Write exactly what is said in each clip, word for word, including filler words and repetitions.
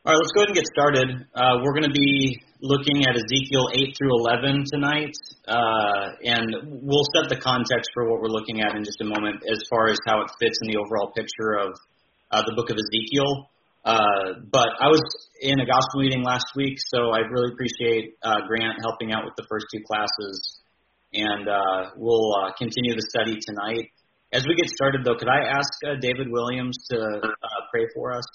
All right, let's go ahead and get started. Uh, we're going to be looking at Ezekiel eight through eleven tonight, uh, and we'll set the context for what we're looking at in just a moment as far as how it fits in the overall picture of uh, the book of Ezekiel. Uh, but I was in a gospel meeting last week, so I really appreciate uh, Grant helping out with the first two classes, and uh, we'll uh, continue the study tonight. As we get started, though, could I ask uh, David Williams to uh, pray for us?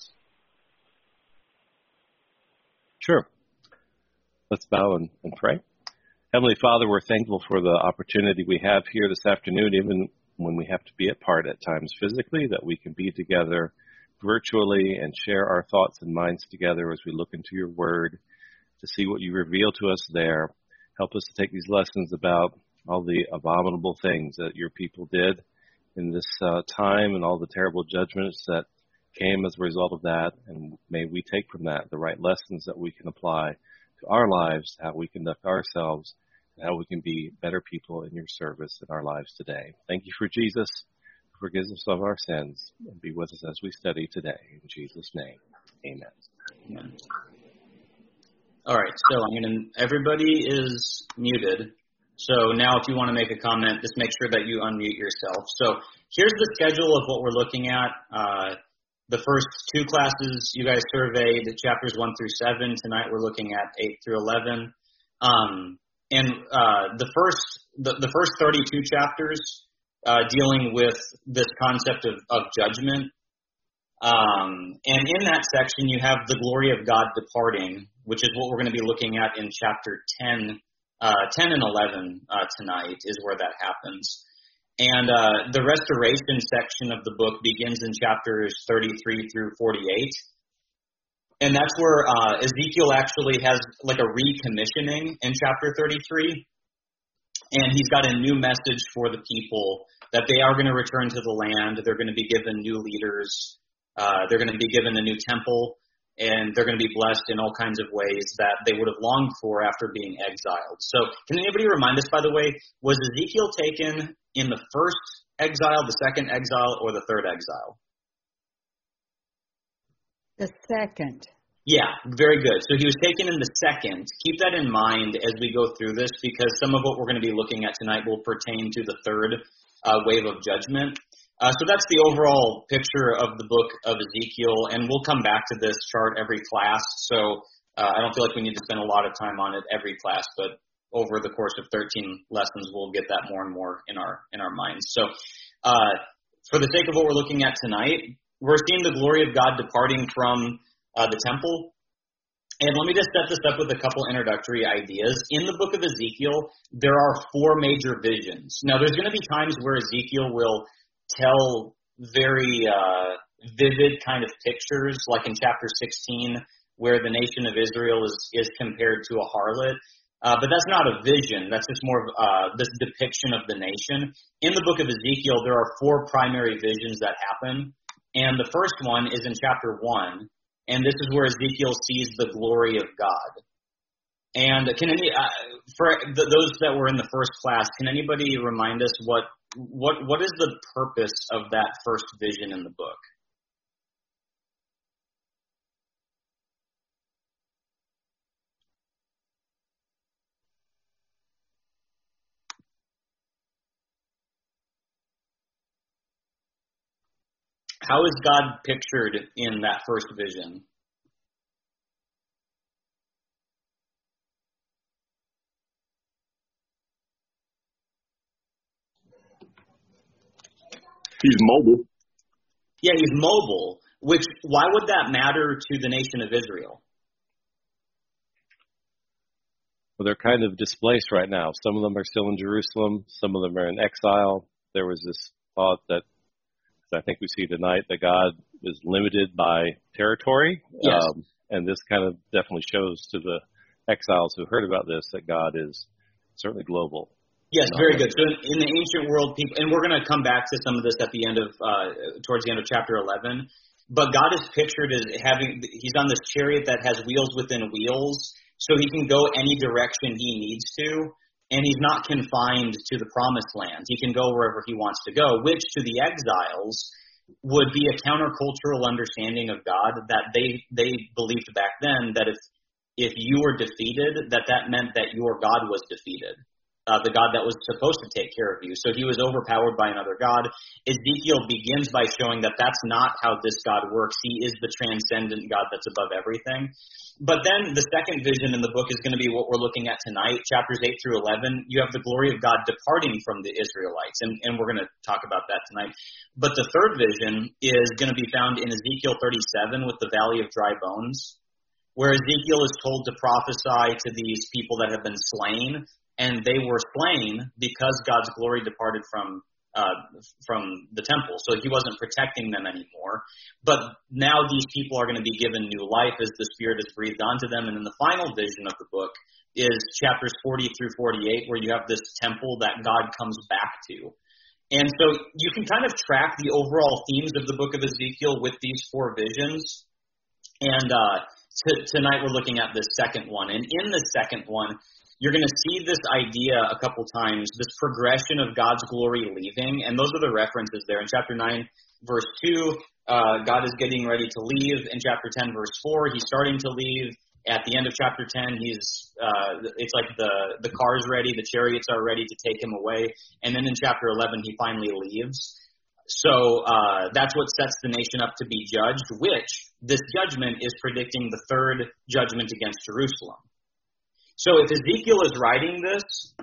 Sure. Let's bow and, and pray. Heavenly Father, we're thankful for the opportunity we have here this afternoon, even when we have to be apart at times physically, that we can be together virtually and share our thoughts and minds together as we look into your word to see what you reveal to us there. Help us to take these lessons about all the abominable things that your people did in this uh, time and all the terrible judgments that came as a result of that, and may we take from that the right lessons that we can apply to our lives, how we conduct ourselves, and how we can be better people in your service in our lives today. Thank you for Jesus, who forgives us of our sins, and be with us as we study today. In Jesus' name, amen. Amen. All right, so I'm going to, everybody is muted. So now if you want to make a comment, just make sure that you unmute yourself. So here's the schedule of what we're looking at. Uh, The first two classes you guys surveyed, chapters one through seven. Tonight we're looking at eight through eleven. Um, and uh, the first the, the first thirty-two chapters uh, dealing with this concept of, of judgment. Um, and in that section you have the glory of God departing, which is what we're going to be looking at in chapter ten, uh, ten and eleven uh, tonight is where that happens. And uh, the restoration section of the book begins in chapters thirty-three through forty-eight. And that's where uh, Ezekiel actually has like a recommissioning in chapter thirty-three. And he's got a new message for the people that they are going to return to the land. They're going to be given new leaders. Uh, they're going to be given a new temple. And they're going to be blessed in all kinds of ways that they would have longed for after being exiled. So can anybody remind us, by the way, was Ezekiel taken in the first exile, the second exile, or the third exile? The second. Yeah, very good. So he was taken in the second. Keep that in mind as we go through this, because some of what we're going to be looking at tonight will pertain to the third uh, wave of judgment. Uh, so that's the overall picture of the book of Ezekiel, and we'll come back to this chart every class. So uh, I don't feel like we need to spend a lot of time on it every class, but over the course of thirteen lessons, we'll get that more and more in our in our minds. So uh, for the sake of what we're looking at tonight, we're seeing the glory of God departing from uh, the temple. And let me just set this up with a couple introductory ideas. In the book of Ezekiel, there are four major visions. Now, there's going to be times where Ezekiel will tell very uh, vivid kind of pictures, like in chapter sixteen, where the nation of Israel is, is compared to a harlot. Uh, but that's not a vision. That's just more of uh, this depiction of the nation. In the book of Ezekiel, there are four primary visions that happen. And the first one is in chapter one. And this is where Ezekiel sees the glory of God. And can any, uh, for the, those that were in the first class, can anybody remind us what What what is the purpose of that first vision in the book? How is God pictured in that first vision? He's mobile. Yeah, he's mobile, which, why would that matter to the nation of Israel? Well, they're kind of displaced right now. Some of them are still in Jerusalem. Some of them are in exile. There was this thought that, I think we see tonight, that God is limited by territory. Yes. Um, and this kind of definitely shows to the exiles who heard about this that God is certainly global. Yes, very good. So in the ancient world, people, and we're going to come back to some of this at the end of, uh, towards the end of chapter eleven, but God is pictured as having, he's on this chariot that has wheels within wheels, so he can go any direction he needs to, and he's not confined to the promised land. He can go wherever he wants to go, which to the exiles would be a countercultural understanding of God that they they believed back then that if if you were defeated, that that meant that your God was defeated. Uh, the God that was supposed to take care of you. So he was overpowered by another God. Ezekiel begins by showing that that's not how this God works. He is the transcendent God that's above everything. But then the second vision in the book is going to be what we're looking at tonight, chapters eight through eleven. You have the glory of God departing from the Israelites, and, and we're going to talk about that tonight. But the third vision is going to be found in Ezekiel thirty-seven with the valley of dry bones, where Ezekiel is told to prophesy to these people that have been slain. And they were slain because God's glory departed from uh, from the temple. So he wasn't protecting them anymore. But now these people are going to be given new life as the Spirit is breathed onto them. And then the final vision of the book is chapters forty through forty-eight, where you have this temple that God comes back to. And so you can kind of track the overall themes of the book of Ezekiel with these four visions. And uh, t- tonight we're looking at the second one. And in the second one, you're going to see this idea a couple times, this progression of God's glory leaving, and those are the references there. In chapter nine, verse two, uh, God is getting ready to leave. In chapter ten, verse four, he's starting to leave. At the end of chapter ten, he's uh, it's like the, the car's ready, the chariots are ready to take him away. And then in chapter eleven, he finally leaves. So uh, that's what sets the nation up to be judged, which this judgment is predicting the third judgment against Jerusalem. So if Ezekiel is writing this,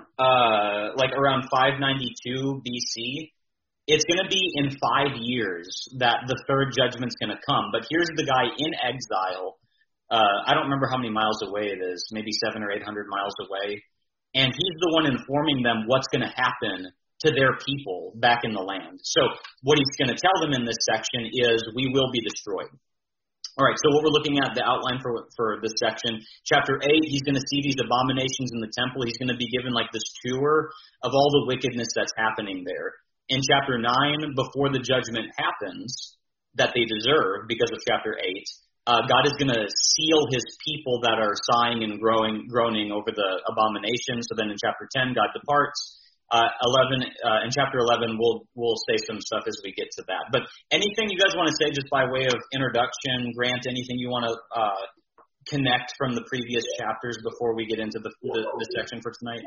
uh, like around five ninety-two B C, it's going to be in five years that the third judgment's going to come. But here's the guy in exile. Uh, I don't remember how many miles away it is, maybe seven or eight hundred miles away. And he's the one informing them what's going to happen to their people back in the land. So what he's going to tell them in this section is, we will be destroyed. All right, so what we're looking at, the outline for for this section, chapter eight, he's going to see these abominations in the temple. He's going to be given like this tour of all the wickedness that's happening there. In chapter nine, before the judgment happens that they deserve because of chapter eight, uh, God is going to seal his people that are sighing and growing, groaning over the abomination. So then in chapter ten, God departs. Uh, eleven uh, in chapter eleven, we'll we'll say some stuff as we get to that. But anything you guys want to say, just by way of introduction, Grant? Anything you want to uh, connect from the previous chapters before we get into the the, the section for tonight?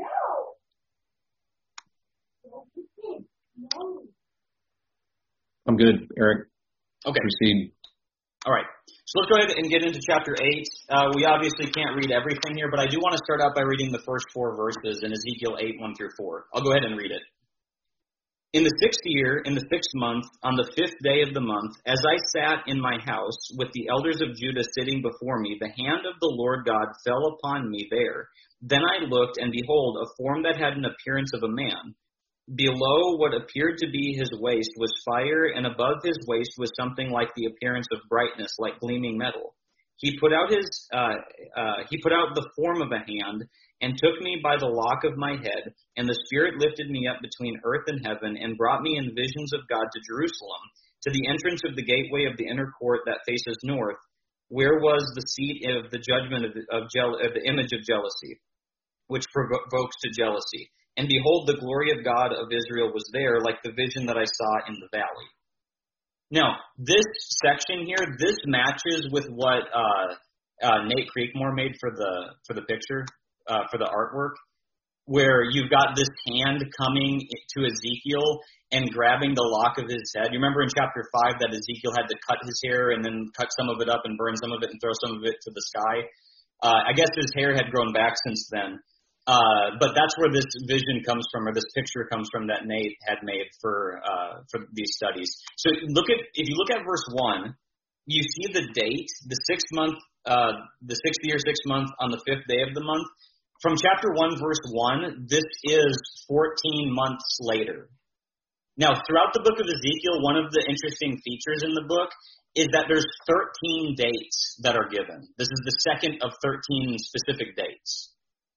I'm good, Eric. Okay. Proceed. All right. So let's go ahead and get into chapter eight. Uh, we obviously can't read everything here, but I do want to start out by reading the first four verses in Ezekiel eight, one through four. I'll go ahead and read it. In the sixth year, in the sixth month, on the fifth day of the month, as I sat in my house with the elders of Judah sitting before me, the hand of the Lord God fell upon me there. Then I looked, and behold, a form that had an appearance of a man. Below what appeared to be his waist was fire, and above his waist was something like the appearance of brightness, like gleaming metal. He put out his, uh, uh, he put out the form of a hand, and took me by the lock of my head, and the Spirit lifted me up between earth and heaven, and brought me in visions of God to Jerusalem, to the entrance of the gateway of the inner court that faces north, where was the seat of the judgment of, of, jeal- of the image of jealousy, which provokes to jealousy. And behold, the glory of God of Israel was there, like the vision that I saw in the valley. Now, this section here, this matches with what uh, uh, Nate Creekmore made for the for the picture, uh, for the artwork, where you've got this hand coming to Ezekiel and grabbing the lock of his head. You remember in chapter five that Ezekiel had to cut his hair and then cut some of it up and burn some of it and throw some of it to the sky. Uh, I guess his hair had grown back since then. Uh, but that's where this vision comes from, or this picture comes from that Nate had made for uh, for these studies. So look at if you look at verse one, you see the date, the sixth month, uh, the sixth year, sixth month on the fifth day of the month. From chapter one, verse one, this is fourteen months later. Now, throughout the book of Ezekiel, one of the interesting features in the book is that there's thirteen dates that are given. This is the second of thirteen specific dates.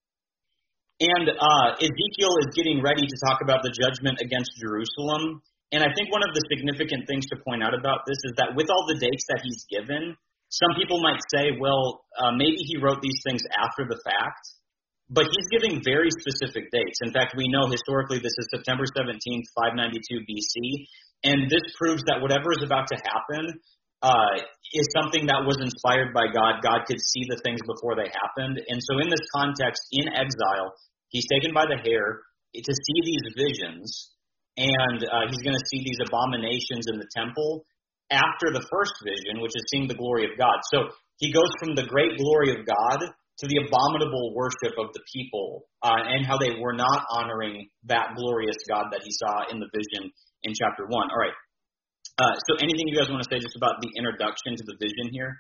And uh, Ezekiel is getting ready to talk about the judgment against Jerusalem. And I think one of the significant things to point out about this is that with all the dates that he's given, some people might say, well, uh, maybe he wrote these things after the fact. But he's giving very specific dates. In fact, we know historically this is September seventeenth, five ninety-two B C. And this proves that whatever is about to happen uh, is something that was inspired by God. God could see the things before they happened. And so in this context, in exile, he's taken by the hair to see these visions, and uh, he's going to see these abominations in the temple after the first vision, which is seeing the glory of God. So he goes from the great glory of God to the abominable worship of the people, uh, and how they were not honoring that glorious God that he saw in the vision in chapter one. All right. Uh, so anything you guys want to say just about the introduction to the vision here?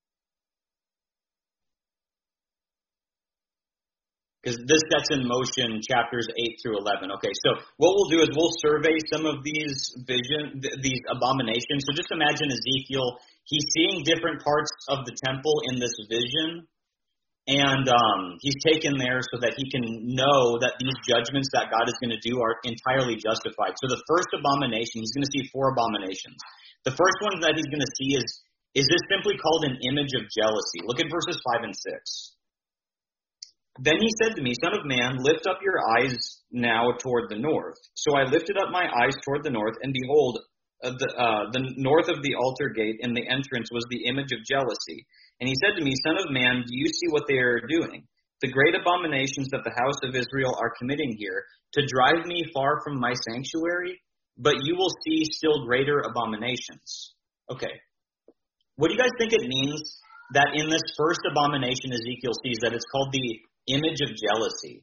Because this sets in motion chapters eight through eleven. Okay, so what we'll do is we'll survey some of these vision, th- these abominations. So just imagine Ezekiel, he's seeing different parts of the temple in this vision, and um, he's taken there so that he can know that these judgments that God is going to do are entirely justified. So the first abomination, he's going to see four abominations. The first one that he's going to see is, is this simply called an image of jealousy? Look at verses five and six. Then he said to me, Son of man, lift up your eyes now toward the north. So I lifted up my eyes toward the north, and behold, uh, the, uh, the north of the altar gate and the entrance was the image of jealousy. And he said to me, Son of man, do you see what they are doing? The great abominations that the house of Israel are committing here, to drive me far from my sanctuary, but you will see still greater abominations. Okay. What do you guys think it means that in this first abomination Ezekiel sees that it's called the image of jealousy?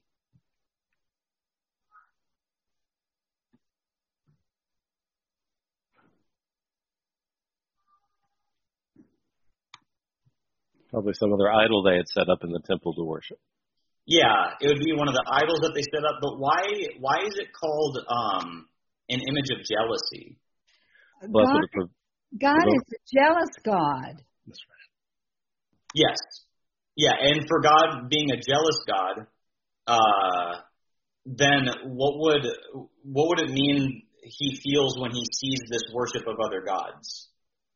Probably some other idol they had set up in the temple to worship. Yeah, it would be one of the idols that they set up. But why why is it called um, an image of jealousy? God, Pro- God is a jealous God. That's right. Yes. Yeah, and for God being a jealous God, uh, then what would what would it mean he feels when he sees this worship of other gods?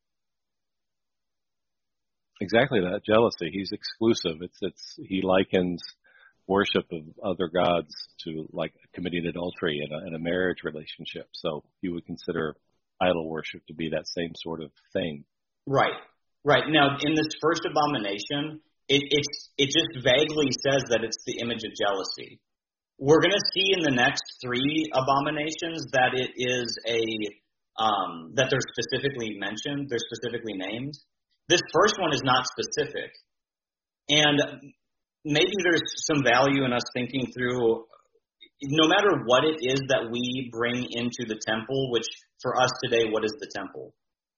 Exactly that, jealousy. He's exclusive. It's it's he likens worship of other gods to like committing adultery in a, in a marriage relationship. So you would consider idol worship to be that same sort of thing. Right, right. Now, in this first abomination, it it's, it just vaguely says that it's the image of jealousy. We're going to see in the next three abominations that it is a um, that they're specifically mentioned, they're specifically named. This first one is not specific, and maybe there's some value in us thinking through, no matter what it is that we bring into the temple, which for us today, what is the temple?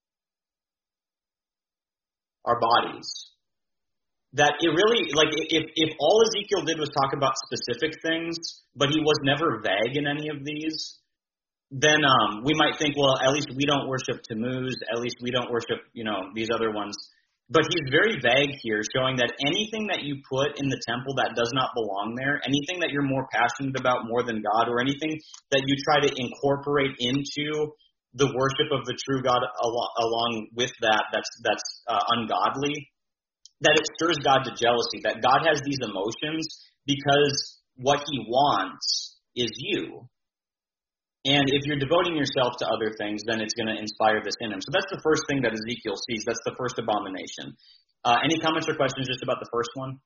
Our bodies. That it really, like, if, if all Ezekiel did was talk about specific things, but he was never vague in any of these, then um, we might think, well, at least we don't worship Tammuz, at least we don't worship, you know, these other ones. But he's very vague here, showing that anything that you put in the temple that does not belong there, anything that you're more passionate about more than God, or anything that you try to incorporate into the worship of the true God along, along with that, that's that's uh, ungodly, that it stirs God to jealousy, that God has these emotions because what he wants is you. And if you're devoting yourself to other things, then it's going to inspire this in him. So that's the first thing that Ezekiel sees. That's the first abomination. Uh, any comments or questions just about the first one?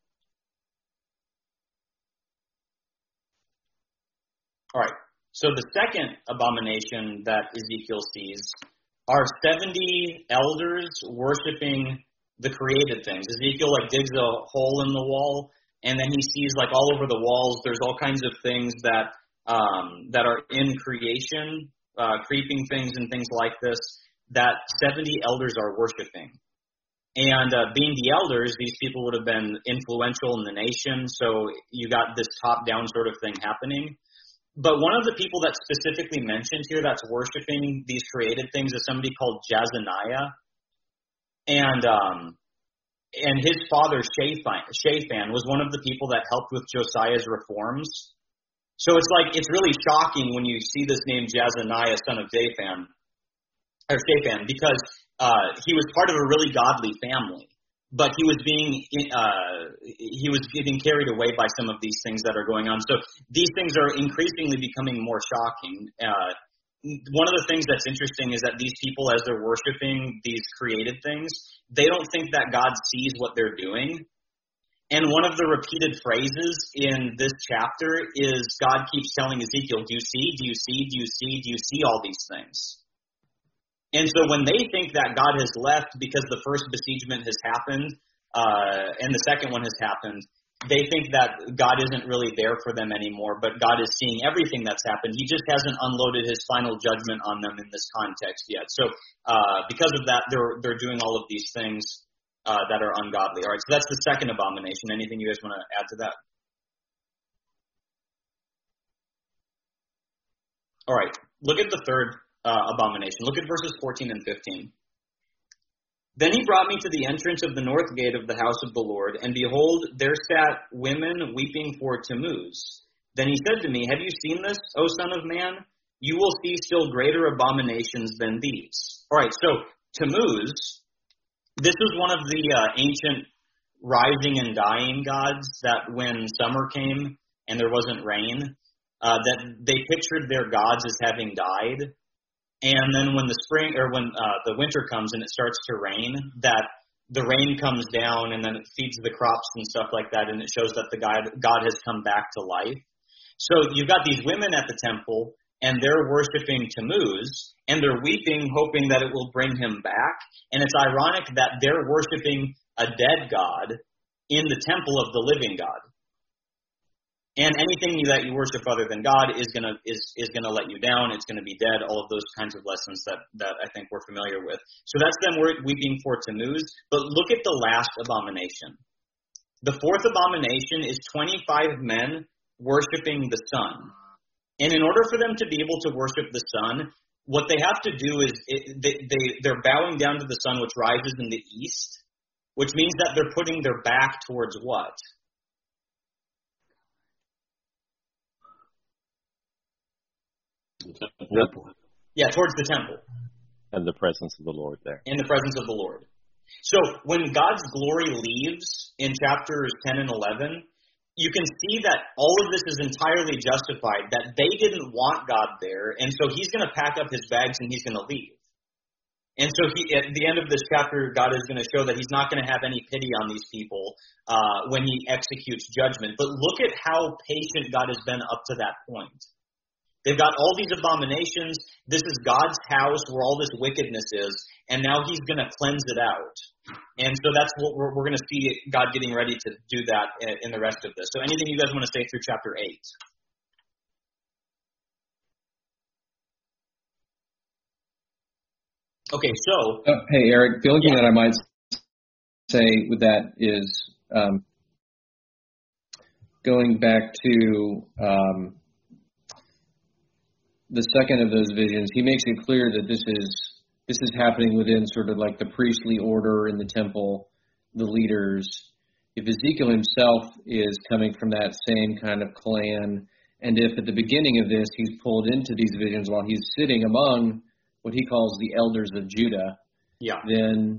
All right. So the second abomination that Ezekiel sees are seventy elders worshiping the created things. Ezekiel like digs a hole in the wall, and then he sees like all over the walls, there's all kinds of things that Um, that are in creation, uh, creeping things and things like this, that seventy elders are worshiping. And uh, being the elders, these people would have been influential in the nation, so you got this top-down sort of thing happening. But one of the people that's specifically mentioned here that's worshiping these created things is somebody called Jazaniah. And um, and his father, Shaphan, Shaphan, was one of the people that helped with Josiah's reforms. So it's like, it's really shocking when you see this name Jazaniah, son of Shaphan, or Shaphan, because uh, he was part of a really godly family, but he was being uh, he was getting carried away by some of these things that are going on. So these things are increasingly becoming more shocking. Uh, one of the things that's interesting is that these people, as they're worshiping these created things, they don't think that God sees what they're doing. And one of the repeated phrases in this chapter is God keeps telling Ezekiel, do you see, do you see, do you see, do you see all these things? And so when they think that God has left because the first besiegement has happened uh, and the second one has happened, they think that God isn't really there for them anymore, but God is seeing everything that's happened. He just hasn't unloaded his final judgment on them in this context yet. So uh, because of that, they're they're doing all of these things Uh, that are ungodly. All right, so that's the second abomination. Anything you guys want to add to that? All right, look at the third uh, abomination. Look at verses fourteen and fifteen. Then he brought me to the entrance of the north gate of the house of the Lord, and behold, there sat women weeping for Tammuz. Then he said to me, have you seen this, O son of man? You will see still greater abominations than these. All right, so Tammuz, this was one of the uh, ancient rising and dying gods that when summer came and there wasn't rain, uh, that they pictured their gods as having died. And then when the spring or when uh, the winter comes and it starts to rain, that the rain comes down and then it feeds the crops and stuff like that, and it shows that the God, God has come back to life. So you've got these women at the temple, and they're worshiping Tammuz, and they're weeping, hoping that it will bring him back. And it's ironic that they're worshiping a dead God in the temple of the living God. And anything that you worship other than God is gonna is is gonna let you down. It's gonna be dead. All of those kinds of lessons that that I think we're familiar with. So that's them weeping for Tammuz. But look at the last abomination. The fourth abomination is twenty-five men worshiping the sun. And in order for them to be able to worship the sun, what they have to do is it, they, they, they're bowing down to the sun, which rises in the east, which means that they're putting their back towards what? Temple. Yeah, towards the temple. And the presence of the Lord there. In the presence of the Lord. So when God's glory leaves in chapters ten and eleven, you can see that all of this is entirely justified, that they didn't want God there, and so he's going to pack up his bags and he's going to leave. And so he, at the end of this chapter, God is going to show that he's not going to have any pity on these people uh, when he executes judgment. But look at how patient God has been up to that point. They've got all these abominations. This is God's house where all this wickedness is, and now he's going to cleanse it out. And so that's what we're, we're going to see God getting ready to do that in the rest of this. So anything you guys want to say through chapter eight? Okay, so... Uh, hey, Eric, the only yeah. thing that I might say with that is um, going back to um, the second of those visions, he makes it clear that this is this is happening within sort of like the priestly order in the temple, the leaders. If Ezekiel himself is coming from that same kind of clan, and if at the beginning of this he's pulled into these visions while he's sitting among what he calls the elders of Judah, yeah. then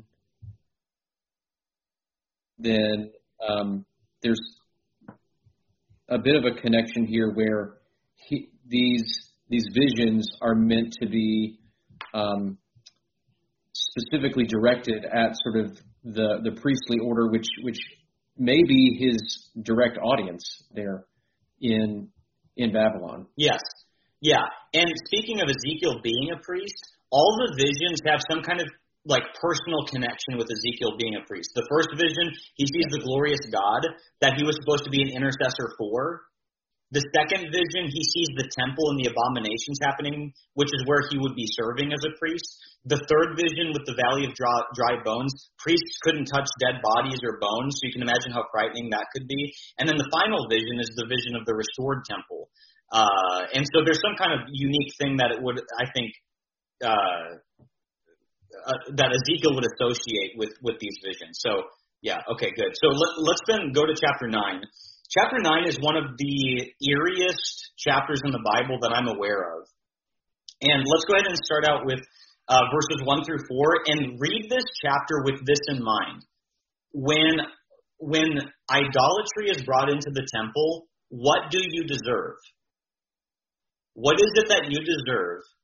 then um, there's a bit of a connection here where he, these these visions are meant to be um, specifically directed at sort of the, the priestly order, which which may be his direct audience there in in Babylon. Yes. Yeah. And speaking of Ezekiel being a priest, all the visions have some kind of like personal connection with Ezekiel being a priest. The first vision, he sees the glorious God that he was supposed to be an intercessor for. The second vision, he sees the temple and the abominations happening, which is where he would be serving as a priest. The third vision with the valley of dry, dry bones, priests couldn't touch dead bodies or bones, so you can imagine how frightening that could be. And then the final vision is the vision of the restored temple. Uh, and so there's some kind of unique thing that it would, I think, uh, uh, that Ezekiel would associate with, with these visions. So, yeah, okay, good. So let, let's then go to chapter nine. Chapter nine is one of the eeriest chapters in the Bible that I'm aware of. And let's go ahead and start out with uh, verses one through four and read this chapter with this in mind. When, when idolatry is brought into the temple, what do you deserve? What is it that you deserve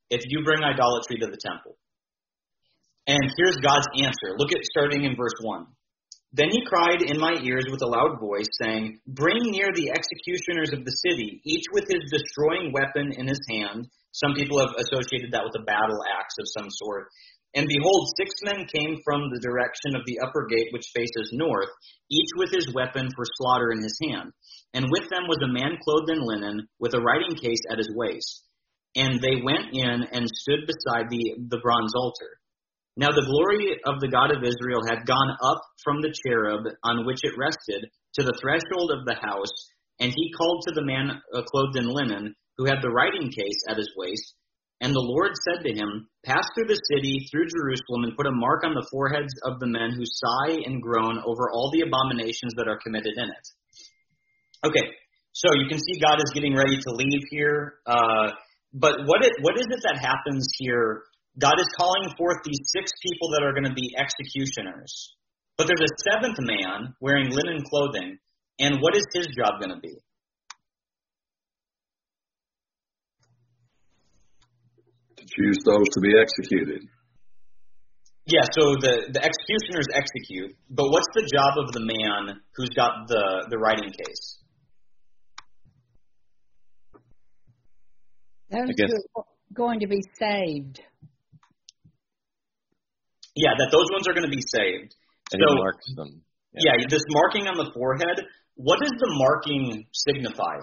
if you bring idolatry to the temple. And here's God's answer. Look at starting in verse one. Then he cried in my ears with a loud voice, saying, bring near the executioners of the city, each with his destroying weapon in his hand. Some people have associated that with a battle axe of some sort. And behold, six men came from the direction of the upper gate which faces north, each with his weapon for slaughter in his hand. And with them was a man clothed in linen, with a writing case at his waist. And they went in and stood beside the, the bronze altar. Now the glory of the God of Israel had gone up from the cherub on which it rested to the threshold of the house, and he called to the man uh, clothed in linen, who had the writing case at his waist. And the Lord said to him, pass through the city, through Jerusalem, and put a mark on the foreheads of the men who sigh and groan over all the abominations that are committed in it. Okay, so you can see God is getting ready to leave here. Uh, but what it, what is it that happens here? God is calling forth these six people that are going to be executioners. But there's a seventh man wearing linen clothing, and what is his job going to be? To choose those to be executed. Yeah, so the, the executioners execute, but what's the job of the man who's got the, the writing case? Those I guess. who are going to be saved. Yeah, that those ones are going to be saved. And so, he marks them. Yeah. yeah, this marking on the forehead, what does the marking signify?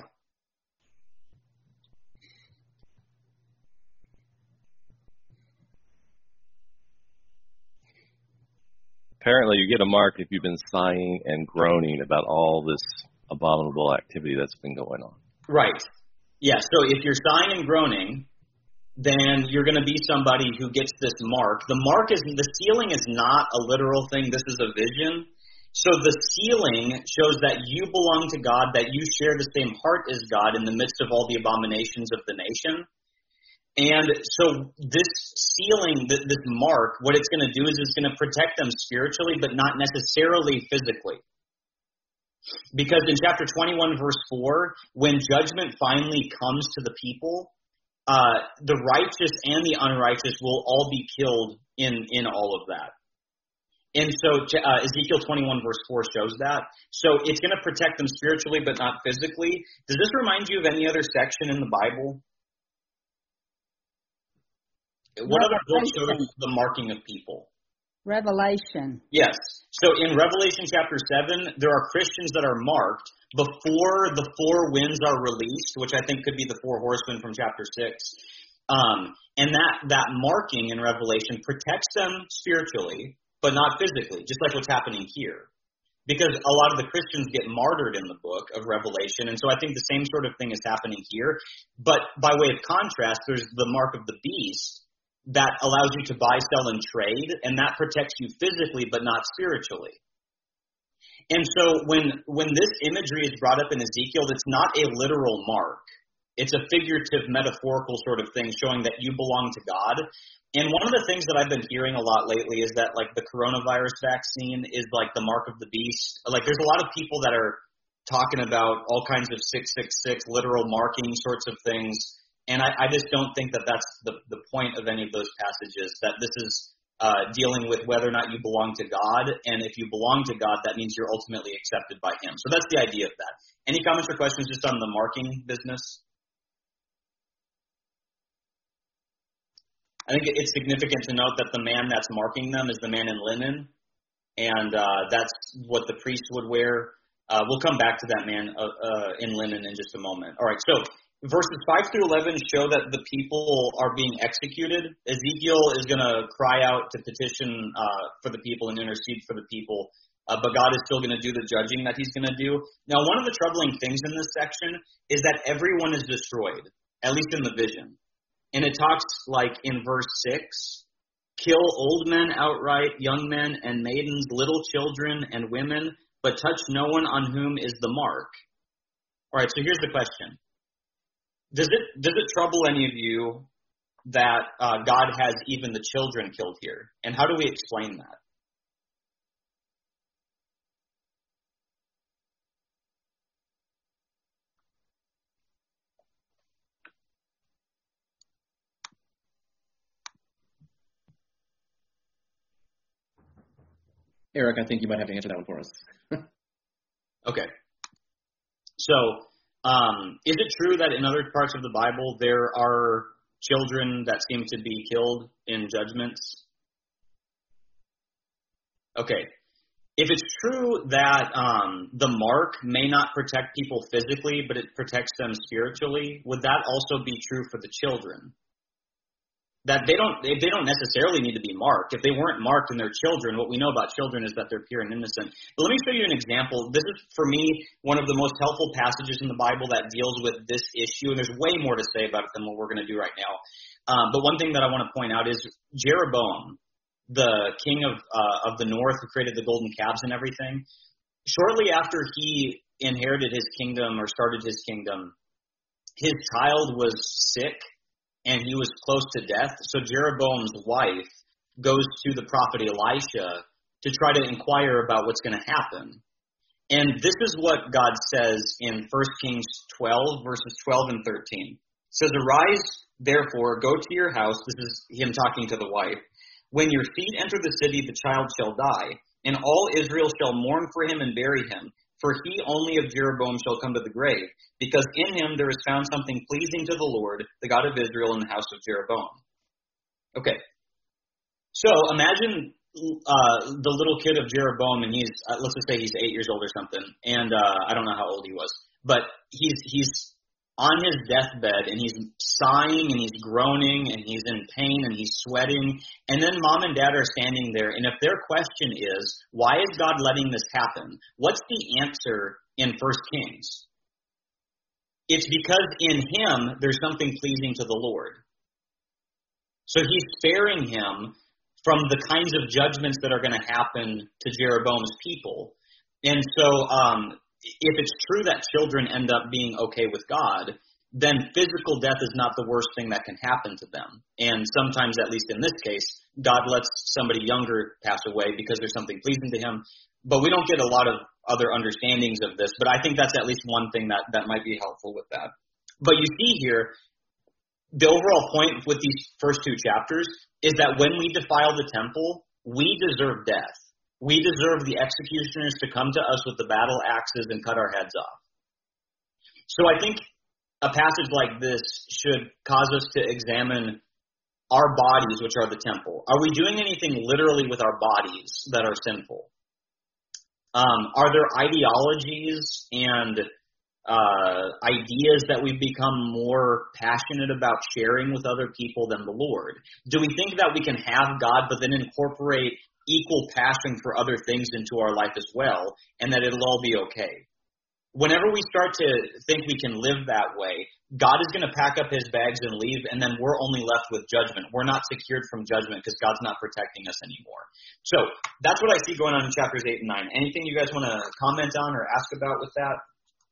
Apparently, you get a mark if you've been sighing and groaning about all this abominable activity that's been going on. Right. Yeah, so if you're sighing and groaning, then you're going to be somebody who gets this mark. The mark is, the sealing is not a literal thing. This is a vision. So the sealing shows that you belong to God, that you share the same heart as God in the midst of all the abominations of the nation. And so this sealing, this mark, what it's going to do is it's going to protect them spiritually, but not necessarily physically. Because in chapter twenty-one, verse four, when judgment finally comes to the people, uh, the righteous and the unrighteous will all be killed in, in all of that. And so uh, Ezekiel twenty-one, verse four shows that. So it's going to protect them spiritually, but not physically. Does this remind you of any other section in the Bible? What other book shows the marking of people? Revelation. Yes. So in Revelation chapter seven, there are Christians that are marked before the four winds are released, which I think could be the four horsemen from chapter six. Um, and that, that marking in Revelation protects them spiritually, but not physically, just like what's happening here. Because a lot of the Christians get martyred in the book of Revelation, and so I think the same sort of thing is happening here. But by way of contrast, there's the mark of the beast, that allows you to buy, sell, and trade, and that protects you physically but not spiritually. And so when when this imagery is brought up in Ezekiel, it's not a literal mark. It's a figurative, metaphorical sort of thing showing that you belong to God. And one of the things that I've been hearing a lot lately is that, like, the coronavirus vaccine is like the mark of the beast. Like, there's a lot of people that are talking about all kinds of six six six literal marking sorts of things. And I, I just don't think that that's the, the point of any of those passages, that this is uh, dealing with whether or not you belong to God. And if you belong to God, that means you're ultimately accepted by him. So that's the idea of that. Any comments or questions just on the marking business? I think it's significant to note that the man that's marking them is the man in linen. And uh, that's what the priest would wear. Uh, we'll come back to that man uh, uh, in linen in just a moment. All right, so verses five through eleven show that the people are being executed. Ezekiel is going to cry out to petition uh, for the people and intercede for the people, uh, but God is still going to do the judging that he's going to do. Now, one of the troubling things in this section is that everyone is destroyed, at least in the vision. And it talks like in verse six, kill old men outright, young men and maidens, little children and women, but touch no one on whom is the mark. All right, so here's the question. Does it does it trouble any of you that uh, God has even the children killed here? And how do we explain that? Eric, I think you might have to answer that one for us. Okay. So, um, is it true that in other parts of the Bible there are children that seem to be killed in judgments? Okay. If it's true that um, the mark may not protect people physically, but it protects them spiritually, would that also be true for the children? That they don't they don't necessarily need to be marked. If they weren't marked and they're children, what we know about children is that they're pure and innocent. But let me show you an example. This is, for me, one of the most helpful passages in the Bible that deals with this issue, and there's way more to say about it than what we're going to do right now. Um, but one thing that I want to point out is Jeroboam, the king of uh, of the north who created the golden calves and everything. Shortly after he inherited his kingdom or started his kingdom, his child was sick and he was close to death. So Jeroboam's wife goes to the prophet Elisha to try to inquire about what's going to happen. And this is what God says in First Kings twelve, verses twelve and thirteen. It says, "Arise, therefore, go to your house." This is him talking to the wife. "When your feet enter the city, the child shall die, and all Israel shall mourn for him and bury him. For he only of Jeroboam shall come to the grave, because in him there is found something pleasing to the Lord, the God of Israel, in the house of Jeroboam." Okay. So imagine uh, the little kid of Jeroboam, and he's, uh, let's just say he's eight years old or something, and uh, I don't know how old he was, but he's he's on his deathbed, and he's sighing, and he's groaning, and he's in pain, and he's sweating, and then mom and dad are standing there, and if their question is, why is God letting this happen? What's the answer in First Kings? It's because in him, there's something pleasing to the Lord. So he's sparing him from the kinds of judgments that are going to happen to Jeroboam's people. And so, um, if it's true that children end up being okay with God, then physical death is not the worst thing that can happen to them. And sometimes, at least in this case, God lets somebody younger pass away because there's something pleasing to him. But we don't get a lot of other understandings of this. But I think that's at least one thing that, that might be helpful with that. But you see here, the overall point with these first two chapters is that when we defile the temple, we deserve death. We deserve the executioners to come to us with the battle axes and cut our heads off. So I think a passage like this should cause us to examine our bodies, which are the temple. Are we doing anything literally with our bodies that are sinful? Um, are there ideologies and uh, ideas that we've become more passionate about sharing with other people than the Lord? Do we think that we can have God but then incorporate equal passion for other things into our life as well, and that it'll all be okay? Whenever we start to think we can live that way, God is going to pack up his bags and leave, and then we're only left with judgment. We're not secured from judgment because God's not protecting us anymore. So that's what I see going on in chapters eight and nine. Anything you guys want to comment on or ask about with that?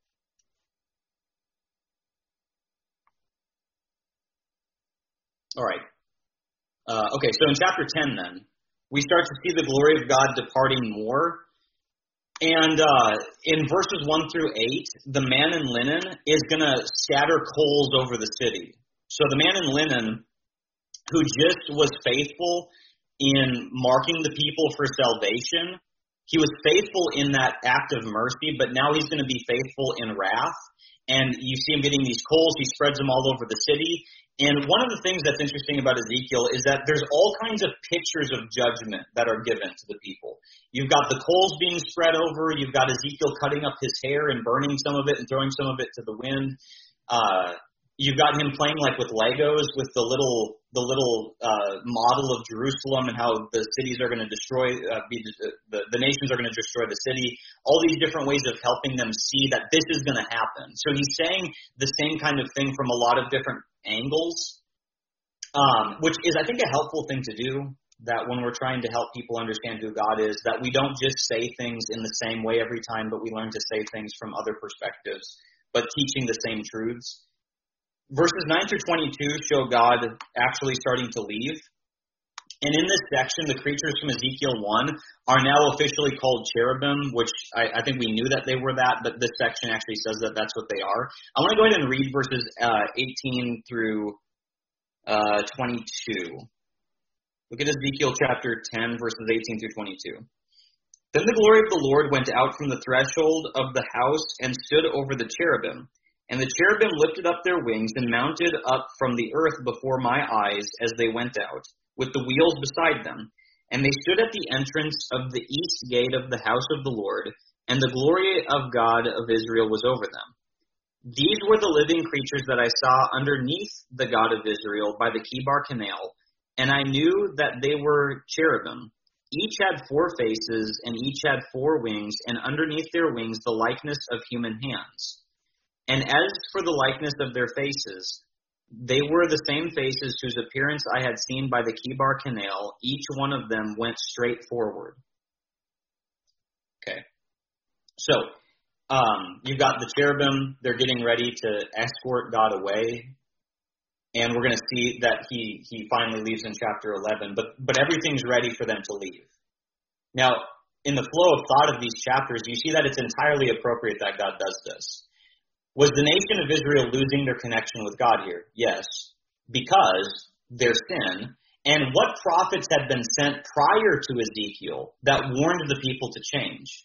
All right. Uh, okay, so in chapter ten then, we start to see the glory of God departing more. And uh, in verses one through eight, the man in linen is going to scatter coals over the city. So the man in linen, who just was faithful in marking the people for salvation, he was faithful in that act of mercy, but now he's going to be faithful in wrath. And you see him getting these coals. He spreads them all over the city. And one of the things that's interesting about Ezekiel is that there's all kinds of pictures of judgment that are given to the people. You've got the coals being spread over. You've got Ezekiel cutting up his hair and burning some of it and throwing some of it to the wind. Uh, you've got him playing like with Legos with the little the little uh, model of Jerusalem and how the cities are going to destroy, uh, be, the, the nations are going to destroy the city. All these different ways of helping them see that this is going to happen. So he's saying the same kind of thing from a lot of different angles, um, which is, I think, a helpful thing to do, that when we're trying to help people understand who God is, that we don't just say things in the same way every time, but we learn to say things from other perspectives, but teaching the same truths. Verses nine through twenty-two show God actually starting to leave. And in this section, the creatures from Ezekiel one are now officially called cherubim, which I, I think we knew that they were that, but this section actually says that that's what they are. I want to go ahead and read verses uh, eighteen through uh, twenty-two. Look at Ezekiel chapter ten, verses eighteen through twenty-two. Then the glory of the Lord went out from the threshold of the house and stood over the cherubim. And the cherubim lifted up their wings and mounted up from the earth before my eyes as they went out, with the wheels beside them. And they stood at the entrance of the east gate of the house of the Lord, and the glory of God of Israel was over them. These were the living creatures that I saw underneath the God of Israel by the Kibar Canal, and I knew that they were cherubim. Each had four faces, and each had four wings, and underneath their wings the likeness of human hands. And as for the likeness of their faces, they were the same faces whose appearance I had seen by the Kibar Canal. Each one of them went straight forward. Okay. So, um, you've got the cherubim. They're getting ready to escort God away. And we're going to see that he, he finally leaves in chapter eleven. But, but everything's ready for them to leave. Now, in the flow of thought of these chapters, you see that it's entirely appropriate that God does this. Was the nation of Israel losing their connection with God here? Yes, because their sin. And what prophets had been sent prior to Ezekiel that warned the people to change?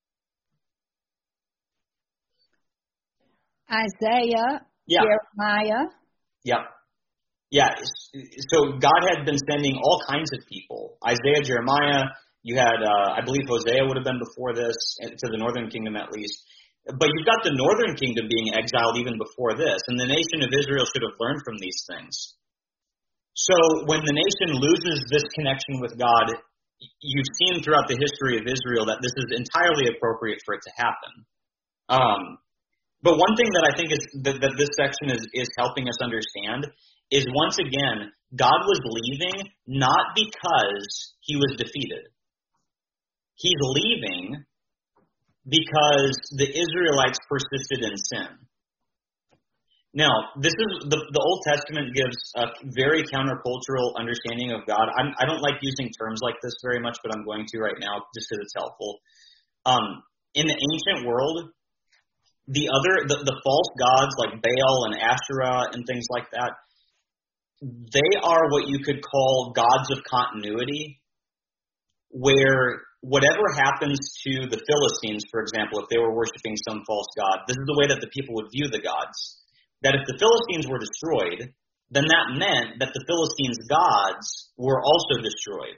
Isaiah, Yeah. Jeremiah. Yep. Yeah. So God had been sending all kinds of people. Isaiah, Jeremiah, you had, uh, I believe Hosea would have been before this, to the northern kingdom at least. But you've got the northern kingdom being exiled even before this, and the nation of Israel should have learned from these things. So when the nation loses this connection with God, you've seen throughout the history of Israel that this is entirely appropriate for it to happen. Um, but one thing that I think is that, that this section is, is helping us understand is, once again, God was leaving not because he was defeated. He's leaving because the Israelites persisted in sin. Now, this is the, the Old Testament gives a very countercultural understanding of God. I'm, I don't like using terms like this very much, but I'm going to right now just because it's helpful. Um, in the ancient world, the other the, the false gods like Baal and Asherah and things like that, they are what you could call gods of continuity, where whatever happens to the Philistines, for example, if they were worshiping some false god, this is the way that the people would view the gods. That if the Philistines were destroyed, then that meant that the Philistines' gods were also destroyed.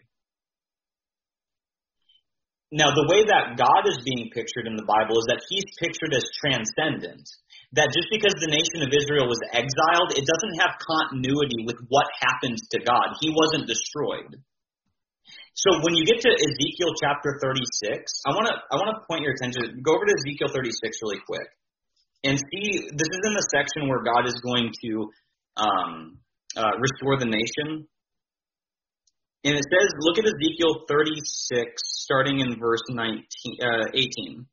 Now, the way that God is being pictured in the Bible is that he's pictured as transcendent. That just because the nation of Israel was exiled, it doesn't have continuity with what happened to God. He wasn't destroyed. So when you get to Ezekiel chapter thirty-six, I want to I want to point your attention. Go over to Ezekiel thirty-six really quick, and see. This is in the section where God is going to um, uh, restore the nation, and it says, look at Ezekiel thirty-six, starting in verse nineteen, uh, eighteen.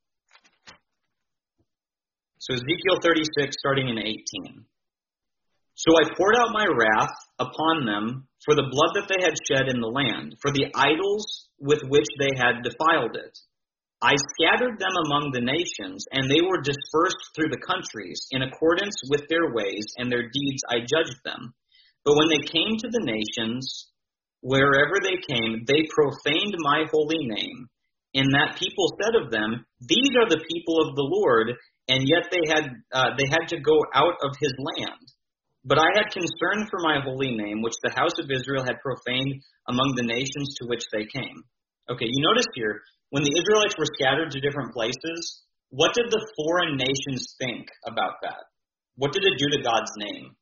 So Ezekiel thirty-six, starting in eighteen. So I poured out my wrath upon them for the blood that they had shed in the land, for the idols with which they had defiled it. I scattered them among the nations, and they were dispersed through the countries. In accordance with their ways and their deeds I judged them. But when they came to the nations, wherever they came, they profaned my holy name. In that people said of them, these are the people of the Lord, and yet they had uh, they had to go out of his land. But I had concern for my holy name, which the house of Israel had profaned among the nations to which they came. Okay, you notice here, when the Israelites were scattered to different places, what did the foreign nations think about that? What did it do to God's name?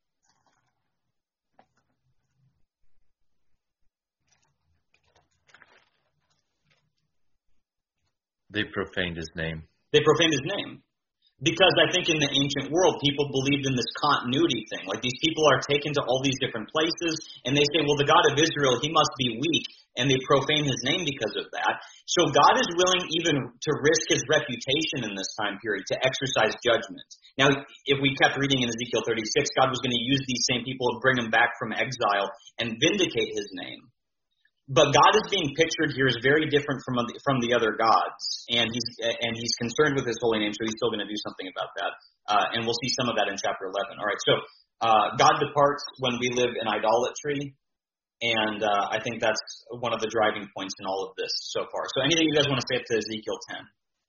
They profaned his name. They profaned his name. Because I think in the ancient world, people believed in this continuity thing. Like, these people are taken to all these different places, and they say, well, the God of Israel, he must be weak, and they profane his name because of that. So God is willing even to risk his reputation in this time period to exercise judgment. Now, if we kept reading in Ezekiel thirty-six, God was going to use these same people to bring them back from exile and vindicate his name. But God is being pictured here as very different from from the other gods, and he's and he's concerned with his holy name, so he's still going to do something about that. Uh, and we'll see some of that in chapter eleven. All right, so uh, God departs when we live in idolatry. And uh, I think that's one of the driving points in all of this so far. So anything you guys want to say up to Ezekiel ten?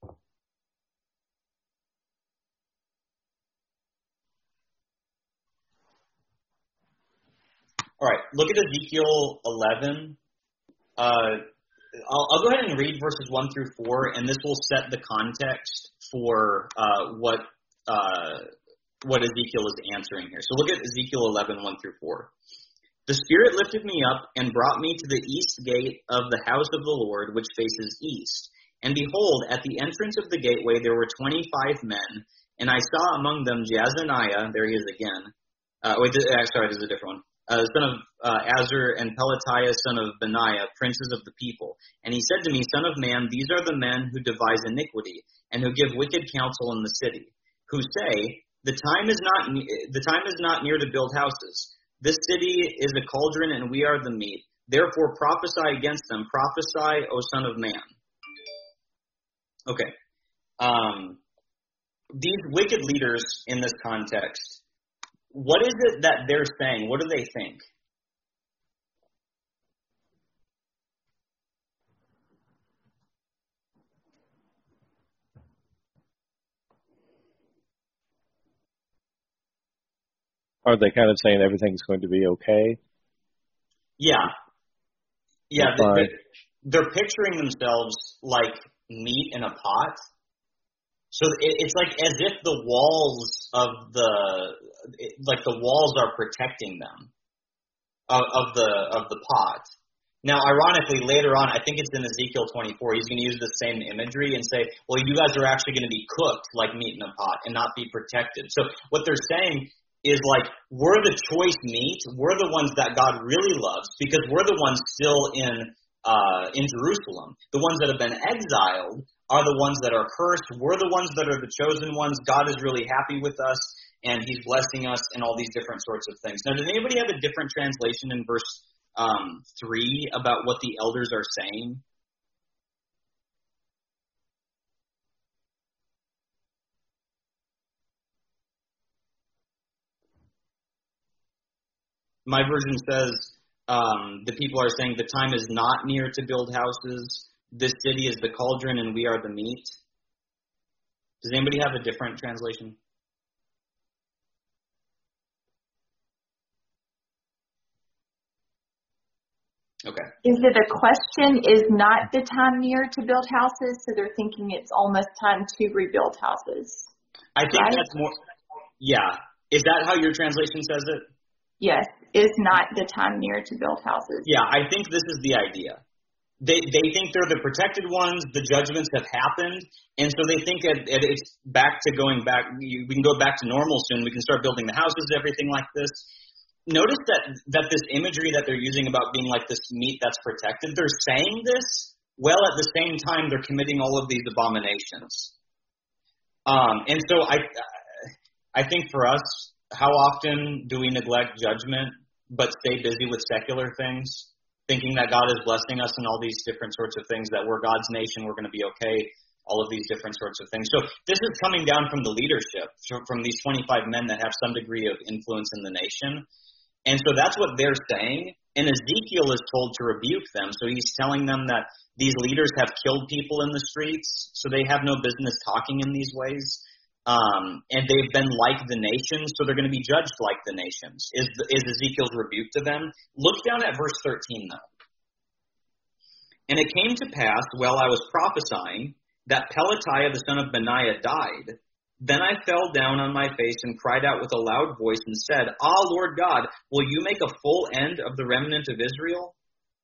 All right, look at Ezekiel eleven. Uh, I'll, I'll go ahead and read verses one through four, and this will set the context for uh, what uh, what Ezekiel is answering here. So look at Ezekiel eleven, one through four. The Spirit lifted me up and brought me to the east gate of the house of the Lord, which faces east. And behold, at the entrance of the gateway there were twenty-five men, and I saw among them Jaazaniah, there he is again. Uh, wait, this, uh, sorry, this is a different one. Uh, son of uh, Azur, and Pelatiah, son of Benaiah, princes of the people. And he said to me, Son of man, these are the men who devise iniquity, and who give wicked counsel in the city, who say, the time is not the time is not near to build houses. This city is a cauldron, and we are the meat. Therefore prophesy against them. Prophesy, O son of man. Okay. Um, these wicked leaders in this context, what is it that they're saying? What do they think? Are they kind of saying everything's going to be okay? Yeah. Yeah, That's they, they're picturing themselves like meat in a pot. So it, it's like as if the walls of the, it, like the walls are protecting them of, of the of the pot. Now, ironically, later on, I think it's in Ezekiel twenty-four, he's going to use the same imagery and say, well, you guys are actually going to be cooked like meat in a pot and not be protected. So what they're saying is like, we're the choice meat. We're the ones that God really loves because we're the ones still in uh, in Jerusalem. The ones that have been exiled are the ones that are cursed. We're the ones that are the chosen ones. God is really happy with us, and he's blessing us and all these different sorts of things. Now, does anybody have a different translation in verse um, three about what the elders are saying? My version says, um, the people are saying the time is not near to build houses. This city is the cauldron and we are the meat. Does anybody have a different translation? Okay. Is it a question, is not the time near to build houses? So they're thinking it's almost time to rebuild houses. I think right? that's more, yeah. Is that how your translation says it? Yes, is not the time near to build houses. Yeah, I think this is the idea. They they think they're the protected ones. The judgments have happened, and so they think that it's back to going back. We can go back to normal soon. We can start building the houses, everything like this. Notice that that this imagery that they're using about being like this meat that's protected, they're saying this while at the same time they're committing all of these abominations. Um, and so I I think for us, how often do we neglect judgment but stay busy with secular things? Thinking that God is blessing us and all these different sorts of things, that we're God's nation, we're going to be okay, all of these different sorts of things. So this is coming down from the leadership, from these twenty-five men that have some degree of influence in the nation. And so that's what they're saying. And Ezekiel is told to rebuke them. So he's telling them that these leaders have killed people in the streets, so they have no business talking in these ways. Um, and they've been like the nations, so they're going to be judged like the nations, is, is Ezekiel's rebuke to them. Look down at verse thirteen, though. And it came to pass, while I was prophesying, that Pelatiah the son of Benaiah died. Then I fell down on my face and cried out with a loud voice and said, Ah, Lord God, will you make a full end of the remnant of Israel?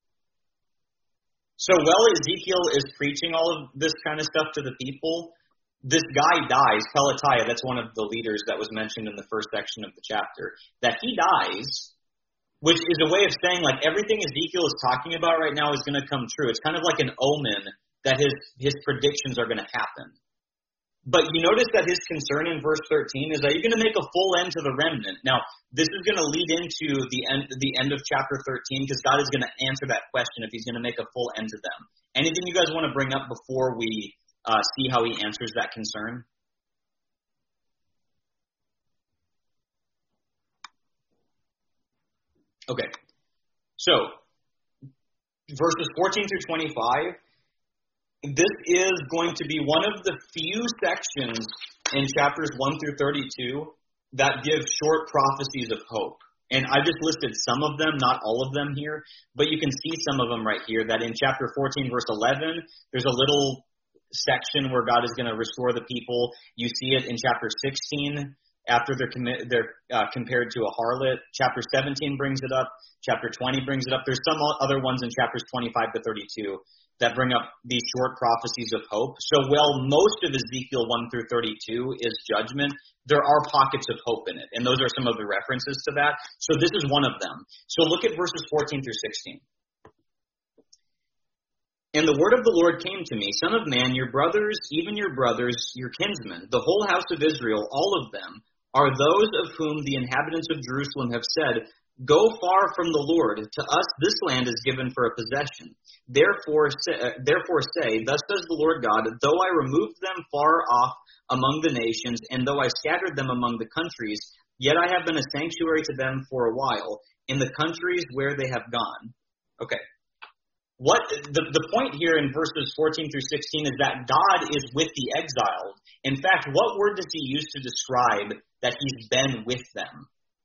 So while Ezekiel is preaching all of this kind of stuff to the people, this guy dies, Pelatiah, that's one of the leaders that was mentioned in the first section of the chapter, that he dies, which is a way of saying like everything Ezekiel is talking about right now is going to come true. It's kind of like an omen that his, his predictions are going to happen. But you notice that his concern in verse thirteen is that you're going to make a full end to the remnant. Now, this is going to lead into the end, the end of chapter thirteen, because God is going to answer that question if he's going to make a full end to them. Anything you guys want to bring up before we Uh, see how he answers that concern? Okay. So, verses fourteen through twenty-five, this is going to be one of the few sections in chapters one through thirty-two that give short prophecies of hope. And I just listed some of them, not all of them here, but you can see some of them right here, that in chapter fourteen, verse eleven, there's a little section where God is going to restore the people. You see it in chapter sixteen, after they're, commi- they're uh, compared to a harlot. Chapter seventeen brings it up. Chapter twenty brings it up. There's some other ones in chapters twenty-five to thirty-two that bring up these short prophecies of hope. So while most of Ezekiel one through thirty-two is judgment, there are pockets of hope in it, and those are some of the references to that. So this is one of them. So look at verses fourteen through sixteen. And the word of the Lord came to me, Son of man, your brothers, even your brothers, your kinsmen, the whole house of Israel, all of them, are those of whom the inhabitants of Jerusalem have said, Go far from the Lord. To us this land is given for a possession. Therefore say, uh, therefore say, Thus says the Lord God, though I removed them far off among the nations, and though I scattered them among the countries, yet I have been a sanctuary to them for a while, in the countries where they have gone. Okay. What the, the point here in verses fourteen through sixteen is that God is with the exiled. In fact, what word does he use to describe that he's been with them?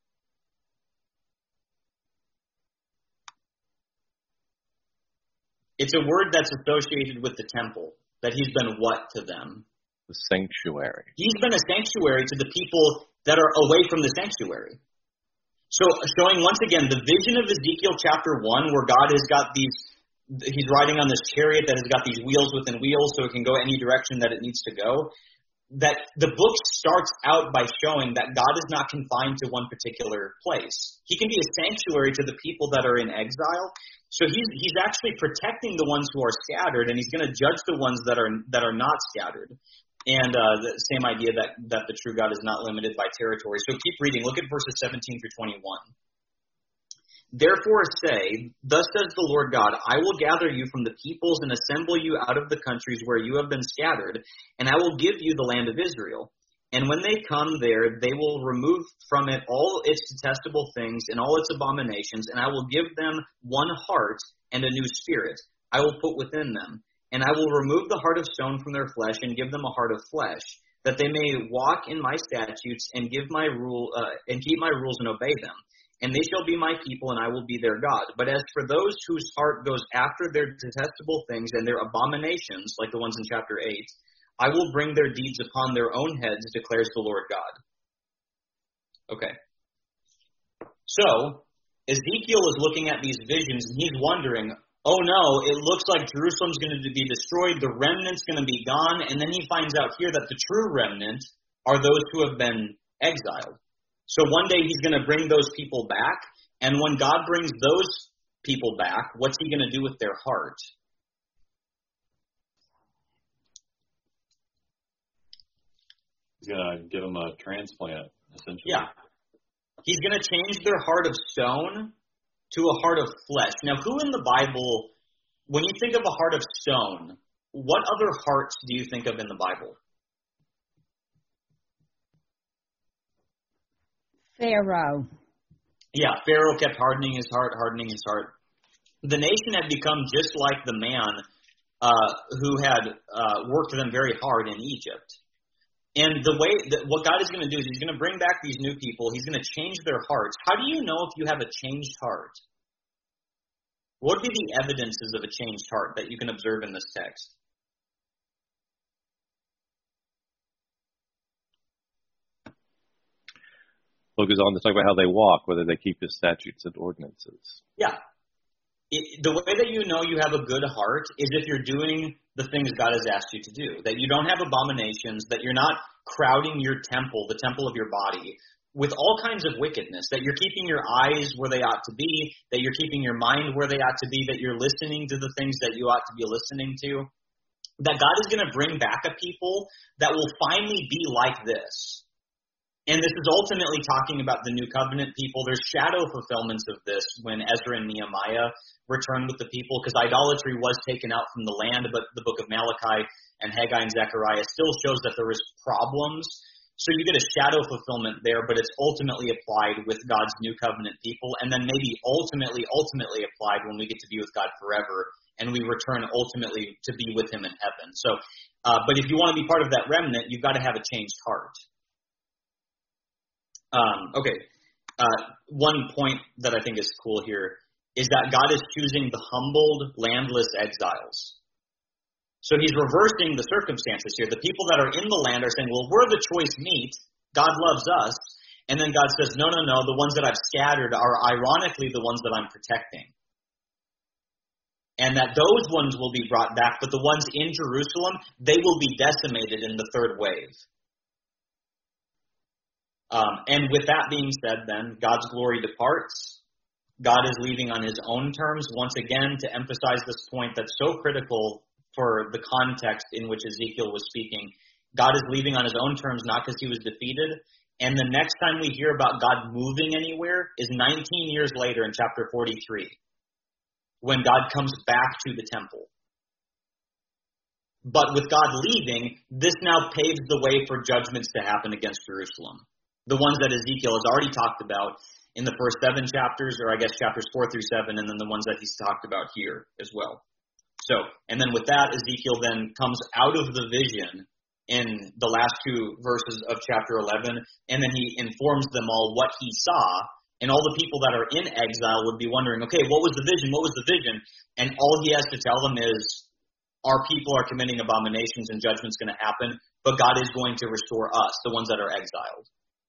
It's a word that's associated with the temple, that he's been what to them? The sanctuary. He's been a sanctuary to the people that are away from the sanctuary. So showing once again the vision of Ezekiel chapter one, where God has got these, he's riding on this chariot that has got these wheels within wheels so it can go any direction that it needs to go. That the book starts out by showing that God is not confined to one particular place. He can be a sanctuary to the people that are in exile. So he's he's actually protecting the ones who are scattered, and he's going to judge the ones that are that are not scattered. And uh, the same idea that that the true God is not limited by territory. So keep reading. Look at verses seventeen through twenty-one. Therefore say, Thus says the Lord God, I will gather you from the peoples and assemble you out of the countries where you have been scattered, and I will give you the land of Israel. And when they come there, they will remove from it all its detestable things and all its abominations, and I will give them one heart and a new spirit I will put within them. And I will remove the heart of stone from their flesh and give them a heart of flesh, that they may walk in my statutes and give my rule uh, and keep my rules and obey them. And they shall be my people, and I will be their God. But as for those whose heart goes after their detestable things and their abominations, like the ones in chapter eight, I will bring their deeds upon their own heads, declares the Lord God. Okay. So, Ezekiel is looking at these visions, and he's wondering, oh no, it looks like Jerusalem's going to be destroyed, the remnant's going to be gone, and then he finds out here that the true remnant are those who have been exiled. So one day he's going to bring those people back, and when God brings those people back, what's he going to do with their heart? He's going to give them a transplant, essentially. Yeah. He's going to change their heart of stone to a heart of flesh. Now, who in the Bible, when you think of a heart of stone, what other hearts do you think of in the Bible? Pharaoh. Yeah, Pharaoh kept hardening his heart, hardening his heart. The nation had become just like the man uh, who had uh, worked them very hard in Egypt. And the way that what God is going to do is he's going to bring back these new people. He's going to change their hearts. How do you know if you have a changed heart? What would be the evidences of a changed heart that you can observe in this text? Well, it goes on to talk about how they walk, whether they keep his statutes and ordinances. Yeah. It, the way that you know you have a good heart is if you're doing the things God has asked you to do. That you don't have abominations, that you're not crowding your temple, the temple of your body, with all kinds of wickedness. That you're keeping your eyes where they ought to be, that you're keeping your mind where they ought to be, that you're listening to the things that you ought to be listening to. That God is going to bring back a people that will finally be like this. And this is ultimately talking about the New Covenant people. There's shadow fulfillments of this when Ezra and Nehemiah returned with the people, because idolatry was taken out from the land, but the book of Malachi and Haggai and Zechariah still shows that there was problems. So you get a shadow fulfillment there, but it's ultimately applied with God's new covenant people, and then maybe ultimately, ultimately applied when we get to be with God forever, and we return ultimately to be with him in heaven. So, uh, but if you want to be part of that remnant, you've got to have a changed heart. Um, okay, uh, one point that I think is cool here is that God is choosing the humbled, landless exiles. So he's reversing the circumstances here. The people that are in the land are saying, well, we're the choice meat. God loves us. And then God says, no, no, no. The ones that I've scattered are ironically the ones that I'm protecting. And that those ones will be brought back, but the ones in Jerusalem, they will be decimated in the third wave. Um, and with that being said, then, God's glory departs. God is leaving on his own terms, once again, to emphasize this point that's so critical for the context in which Ezekiel was speaking. God is leaving on his own terms, not because he was defeated. And the next time we hear about God moving anywhere is nineteen years later in chapter forty-three, when God comes back to the temple. But with God leaving, this now paves the way for judgments to happen against Jerusalem. The ones that Ezekiel has already talked about in the first seven chapters, or I guess chapters four through seven, and then the ones that he's talked about here as well. So, and then with that, Ezekiel then comes out of the vision in the last two verses of chapter eleven, and then he informs them all what he saw, and all the people that are in exile would be wondering, okay, what was the vision? What was the vision? And all he has to tell them is, our people are committing abominations and judgment's going to happen, but God is going to restore us, the ones that are exiled.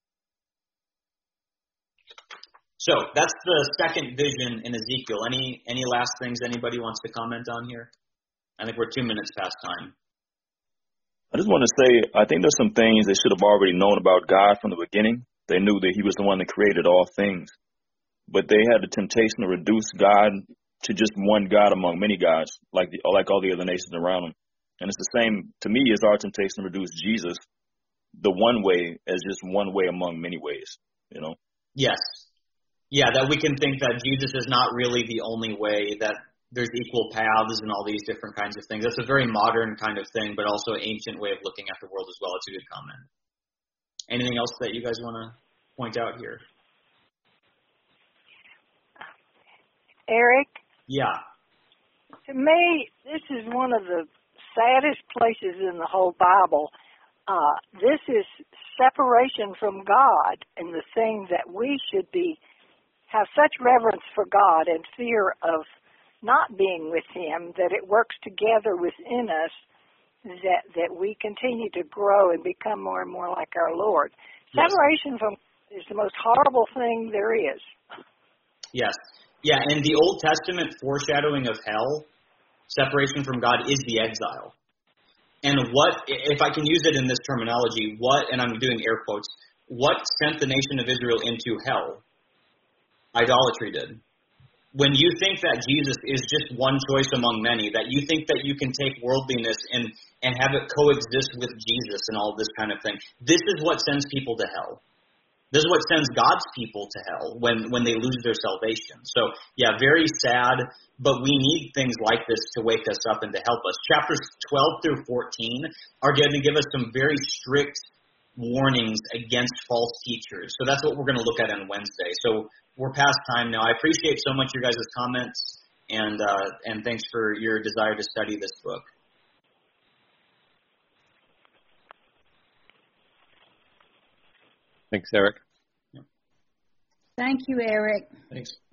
So that's the second vision in Ezekiel. Any any last things anybody wants to comment on here? I think we're two minutes past time. I just want to say, I think there's some things they should have already known about God from the beginning. They knew that he was the one that created all things. But they had the temptation to reduce God to just one God among many gods, like the, like all the other nations around him. And it's the same, to me, as our temptation to reduce Jesus, the one way, as just one way among many ways, you know? Yes. Yeah, that we can think that Jesus is not really the only way, that there's equal paths and all these different kinds of things. That's a very modern kind of thing, but also an ancient way of looking at the world as well. It's a good comment. Anything else that you guys want to point out here? Eric? Yeah. To me, this is one of the saddest places in the whole Bible. Uh, this is separation from God, and the thing that we should be have such reverence for God and fear of not being with him that it works together within us that that we continue to grow and become more and more like our Lord. Yes. Separation from God is the most horrible thing there is. Yes. Yeah, and the Old Testament foreshadowing of hell, separation from God, is the exile. And what, if I can use it in this terminology, what, and I'm doing air quotes, what sent the nation of Israel into hell? Idolatry did. When you think that Jesus is just one choice among many, that you think that you can take worldliness and, and have it coexist with Jesus and all this kind of thing, this is what sends people to hell. This is what sends God's people to hell when, when they lose their salvation. So, yeah, very sad, but we need things like this to wake us up and to help us. Chapters twelve through fourteen are going to give us some very strict warnings against false teachers. So that's what we're going to look at on Wednesday. So we're past time now. I appreciate so much your guys' comments, and uh, and thanks for your desire to study this book. Thanks, Eric. Thank you, Eric. Thanks.